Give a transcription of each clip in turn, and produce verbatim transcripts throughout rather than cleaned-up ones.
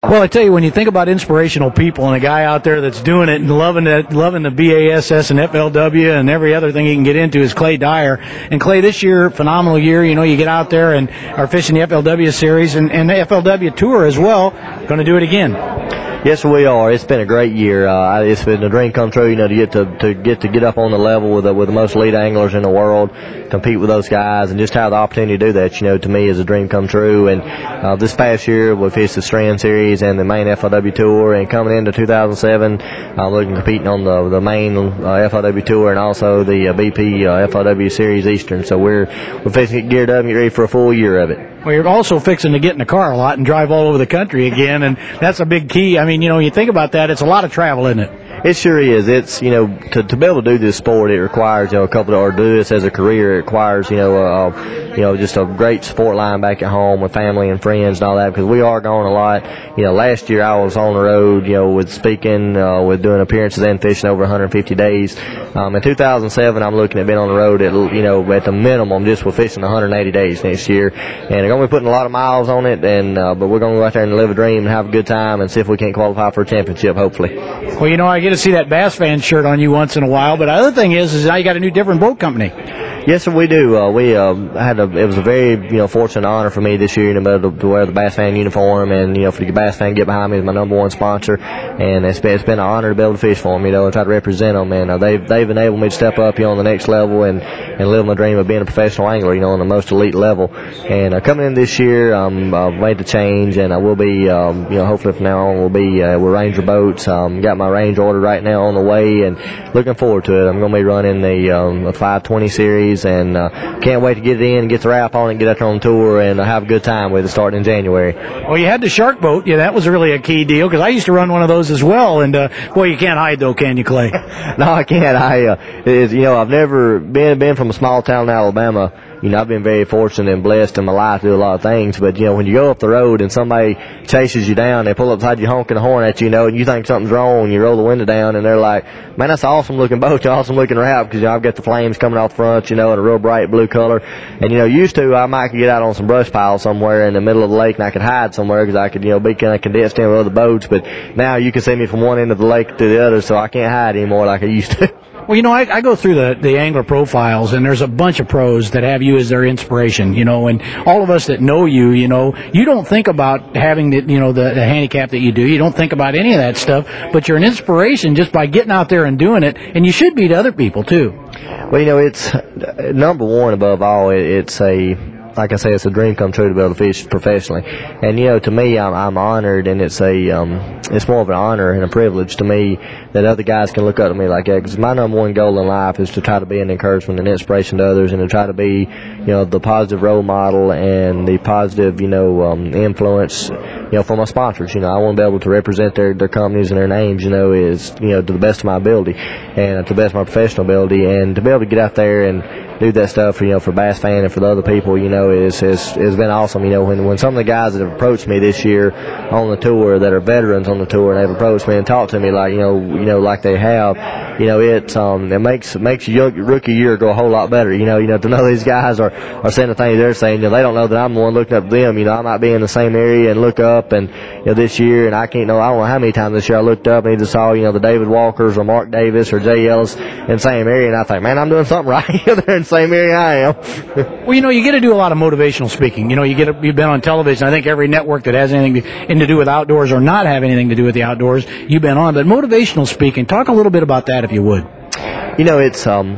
Well, I tell you, when you think about inspirational people and a guy out there that's doing it and loving it, loving the B A S S and F L W and every other thing he can get into is Clay Dyer. And Clay, this year, phenomenal year. You know, you get out there and are fishing the F L W series and, and the F L W Tour as well. Going to do it again. Yes, we are. It's been a great year. Uh, it's been a dream come true, you know, to get to, to get to get up on the level with the, with the most elite anglers in the world, compete with those guys, and just have the opportunity to do that, you know, to me is a dream come true. And uh, this past year, we fished the Strand Series and the main F L W Tour, and coming into two thousand seven, uh, looking competing on the the main uh, F L W Tour and also the uh, B P uh, F L W Series Eastern. So we're we're fixing to get geared up and get ready for a full year of it. Well, you're also fixing to get in the car a lot and drive all over the country again, and that's a big key. I mean, you know, you think about that, it's a lot of travel, isn't it? It sure is. It's, you know, to, to be able to do this sport, it requires, you know, a couple of, or do this as a career, it requires, you know, uh, you know, just a great support line back at home with family and friends and all that, because we are gone a lot. You know, last year I was on the road, you know, with speaking, uh, with doing appearances and fishing over one hundred fifty days. Um, in two thousand seven, I'm looking at being on the road at, you know, at the minimum, just with fishing one hundred eighty days next year. And they're going to be putting a lot of miles on it, and, uh, but we're going to go out there and live a dream and have a good time and see if we can't qualify for a championship, hopefully. Well, you know, I get to see that Bass Fan shirt on you once in a while, but the other thing is, is now you got a new different boat company. Yes, sir, we do. Uh, we uh, had a, it was a very, you know, fortunate honor for me this year, you know, to, to wear the Bass Fan uniform, and, you know, for the Bass Fan to get behind me as my number one sponsor, and it's been, it's been an honor to be able to fish for them, you know, and try to represent them, and uh, they've they've enabled me to step up, you know, on the next level and and live my dream of being a professional angler, you know, on the most elite level. And uh, coming in this year, um, I've made the change, and I will be, um, you know, hopefully from now on we'll be uh, with Ranger boats. Um, got my range order right now on the way, and looking forward to it. I'm going to be running the um, the five twenty series, and uh, can't wait to get it in, get the wrap on it, get out there on tour, and uh, have a good time with it starting in January. Well, you had the shark boat. Yeah, that was really a key deal, because I used to run one of those as well. And uh, boy, you can't hide though, can you, Clay? No, I can't. I, uh, is, you know, I've never been been from a small town in Alabama. You know, I've been very fortunate and blessed in my life to do a lot of things, but, you know, when you go up the road and somebody chases you down, they pull up beside you honking the horn at you, you know, and you think something's wrong, and you roll the window down, and they're like, man, that's an awesome looking boat, you're awesome looking wrap, because, you know, I've got the flames coming off front, you know, in a real bright blue color. And, you know, used to, I might get out on some brush pile somewhere in the middle of the lake, and I could hide somewhere, because I could, you know, be kind of condensed in with other boats, but now you can see me from one end of the lake to the other, so I can't hide anymore like I used to. Well, you know, I, I go through the, the angler profiles, and there's a bunch of pros that have you as their inspiration, you know, and all of us that know you, you know, you don't think about having the, you know, the, the handicap that you do. You don't think about any of that stuff, but you're an inspiration just by getting out there and doing it, and you should be to other people, too. Well, you know, it's, uh, number one above all, it, it's a... like I say, it's a dream come true to be able to fish professionally. And, you know, to me, I'm, I'm honored, and it's a, um, it's more of an honor and a privilege to me that other guys can look up to me like that, because my number one goal in life is to try to be an encouragement and inspiration to others, and to try to be, you know, the positive role model and the positive, you know, um, influence, you know, for my sponsors. You know, I want to be able to represent their, their companies and their names, you know, is, you know, to the best of my ability and to the best of my professional ability, and to be able to get out there and do that stuff, you know, for Bass Fan and for the other people, you know, is is has been awesome. You know, when when some of the guys that have approached me this year on the tour, that are veterans on the tour, and they've approached me and talked to me like, you know, you know, like they have, you know, it um it makes makes your rookie year go a whole lot better. You know, you know, to know these guys are are saying the things they're saying. You know, they don't know that I'm the one looking up to them. You know, I might be in the same area and look up, and, you know, this year, and I can't know, I don't know how many times this year I looked up and either saw, you know, the David Walkers or Mark Davis or Jay Ellis in the same area, and I think, man, I'm doing something right. They're in the same area I am. Well, you know, you get to do a lot of motivational speaking. You know, you get a, you've been on television. I think every network that has anything to, to do with outdoors or not have anything to do with the outdoors, you've been on. But motivational speaking, talk a little bit about that if you would. You know, it's um,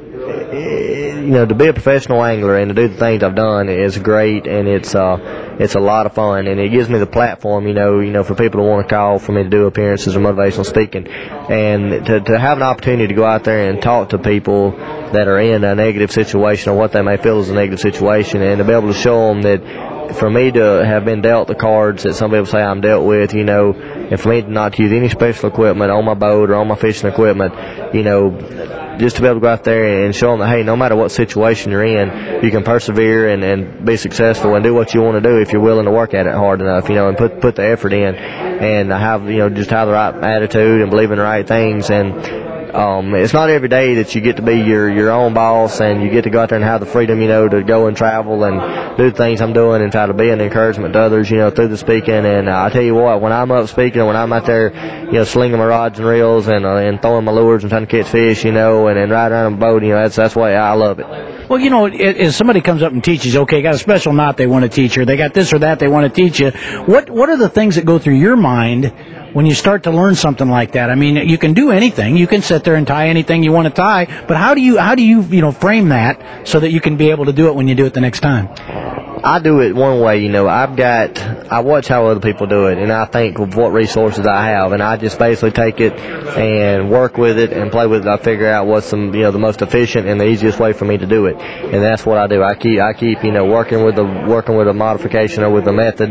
you know, to be a professional angler and to do the things I've done is great, and it's uh, it's a lot of fun, and it gives me the platform, you know, you know, for people to want to call for me to do appearances or motivational speaking, and to to have an opportunity to go out there and talk to people that are in a negative situation or what they may feel is a negative situation, and to be able to show them that for me to have been dealt the cards that some people say I'm dealt with, you know, and for me to not use any special equipment on my boat or on my fishing equipment, you know, just to be able to go out there and show them that, hey, no matter what situation you're in, you can persevere and, and be successful and do what you want to do if you're willing to work at it hard enough, you know, and put put the effort in, and have, you know, just have the right attitude and believe in the right things. And um, it's not every day that you get to be your your own boss and you get to go out there and have the freedom, you know, to go and travel and do the things I'm doing and try to be an encouragement to others, you know, through the speaking. And uh, I tell you what, when I'm up speaking, when I'm out there, you know, slinging my rods and reels and uh, and throwing my lures and trying to catch fish, you know, and, and riding around a boat, you know, that's that's why I love it. Well, you know, if somebody comes up and teaches, okay, got a special knot they want to teach you, they got this or that they want to teach you. What what are the things that go through your mind when you start to learn something like that? I mean, you can do anything. You can sit there and tie anything you want to tie, but how do you how do you, you know, frame that so that you can be able to do it when you do it the next time? I do it one way, you know. I've got, I watch how other people do it, and I think of what resources I have, and I just basically take it and work with it and play with it. I figure out what's the, you know, the most efficient and the easiest way for me to do it, and that's what I do. I keep, I keep, you know, working with the, working with a modification or with a method,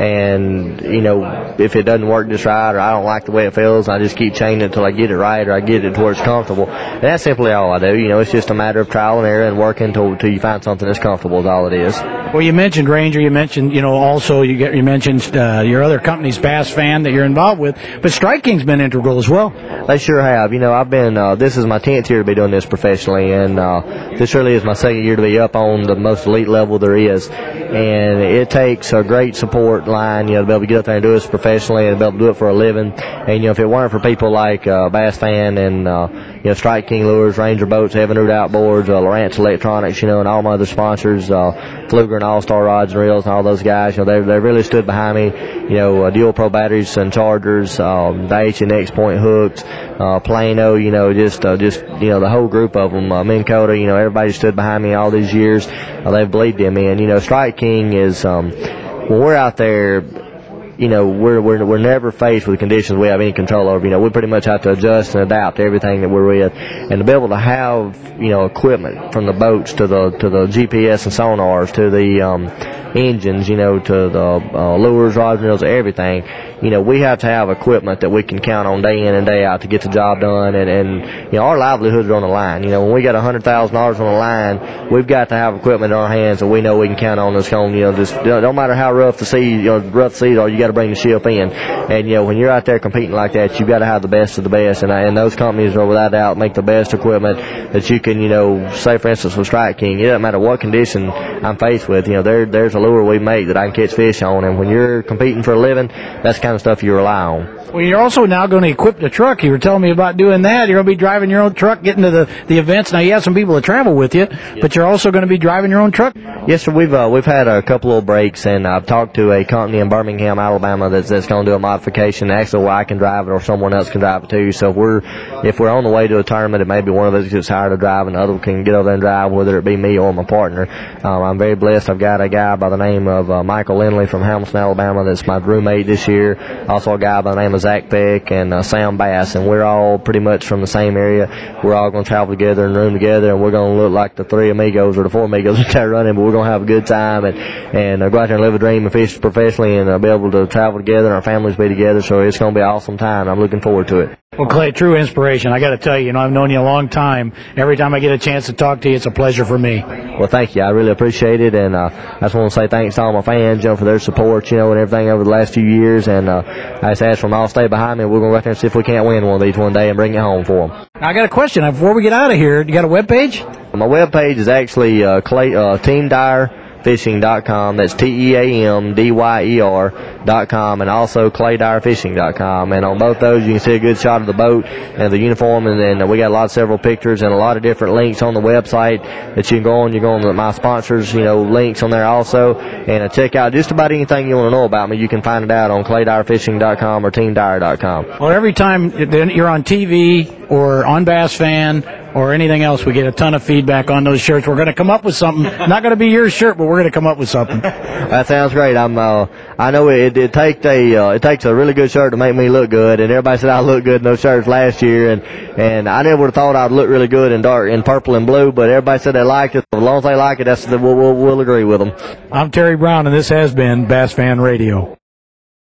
and you know, if it doesn't work just right or I don't like the way it feels, I just keep changing it until I get it right or I get it to where it's comfortable. And that's simply all I do. You know, it's just a matter of trial and error and working until, until you find something that's comfortable. Is all it is. Well, you mentioned Ranger. You mentioned, you know, also you get you mentioned uh, your other company's Bass Fan that you're involved with, but Strike King's been integral as well. They sure have. You know, I've been. Uh, this is my tenth year to be doing this professionally, and uh, this really is my second year to be up on the most elite level there is. And it takes a great support line, you know, to be able to get up there and do this professionally and to be able to do it for a living. And you know, if it weren't for people like uh, Bass Fan and uh, you know, Strike King Lures, Ranger Boats, Heaven Root Outboards, uh, Lowrance Electronics, you know, and all my other sponsors, uh, Pfluger and All Star Rods and Reels, and all those guys, you know, they they really stood behind me. You know, uh, Dual Pro batteries and chargers, um, the H and X Point hooks, uh, Plano, you know, just uh, just you know, the whole group of them. Uh, Minn Kota, you know, everybody stood behind me all these years. Uh, they've believed in me, and you know, Strike King is um, when we're out there, you know, we're we're we're never faced with conditions we have any control over. You know, we pretty much have to adjust and adapt to everything that we're with, and to be able to have, you know, equipment from the boats to the to the G P S and sonars to the um, engines, you know, to the uh, lures, rods, reels, everything. You know, we have to have equipment that we can count on day in and day out to get the job done, and, and you know, our livelihoods are on the line. You know, when we got a hundred thousand dollars on the line, we've got to have equipment in our hands that we know we can count on. That's going, you know, just, you know, no matter how rough the sea, you know, rough seas are, you got to bring the ship in. And you know, when you're out there competing like that, you've got to have the best of the best, and and those companies are without doubt make the best equipment that you can, you know, say for instance with Strike King, it doesn't matter what condition I'm faced with. You know, there there's a lure we make that I can catch fish on, and when you're competing for a living, that's the kind of stuff you rely on. Well, you're also now going to equip the truck. You were telling me about doing that. You're going to be driving your own truck, getting to the, the events. Now, you have some people that travel with you, yes, but you're also going to be driving your own truck? Yes, sir. We've uh, we've had a couple of breaks, and I've talked to a company in Birmingham, Alabama, that's that's going to do a modification. Actually, well, I can drive it, or someone else can drive it too. So if we're if we're on the way to a tournament, it may be one of us gets hired to drive, and the other can get over there and drive, whether it be me or my partner. Um, I'm very blessed. I've got a guy by the name of uh, Michael Lindley from Hamilton, Alabama, that's my roommate this year. Also, a guy by the name of Zach Peck and uh, Sam Bass, and we're all pretty much from the same area. We're all going to travel together and room together, and we're going to look like the three amigos or the four amigos that are running, but we're going to have a good time and and uh, go out there and live a dream and fish professionally, and uh, be able to travel together and our families be together. So it's going to be an awesome time. I'm looking forward to it. Well, Clay, true inspiration. I got to tell you, you know, I've known you a long time. Every time I get a chance to talk to you, it's a pleasure for me. Well, thank you. I really appreciate it, and uh, I just want to say thanks to all my fans, you know, for their support, you know, and everything over the last few years. And uh, I just ask for them all to stay behind me. We're going to go out there and see if we can't win one of these one day and bring it home for them. I got a question before we get out of here. You got a web page? My web page is actually uh, Clay uh, Team Dyer Fishing dot com. That's T E A M D Y E R dot com, and also Clay Dyer Fishing dot com. And on both those, you can see a good shot of the boat and the uniform, and then we got a lot of several pictures and a lot of different links on the website that you can go on. You go on to my sponsors, you know, links on there also, and uh, check out just about anything you want to know about me. You can find it out on Clay Dyer Fishing dot com or Team Dyer dot com. Well, every time you're on T V or on Bass Fan or anything else, we get a ton of feedback on those shirts. We're going to come up with something. Not going to be your shirt, but we're going to come up with something. That sounds great. I'm. Uh, I know it. It takes a. Uh, it takes a really good shirt to make me look good, and everybody said I looked good in those shirts last year, and and I never would have thought I'd look really good in dark, in purple and blue, but everybody said they liked it. As long as they like it, that's the, we'll, we'll we'll agree with them. I'm Terry Brown, and this has been Bass Fan Radio.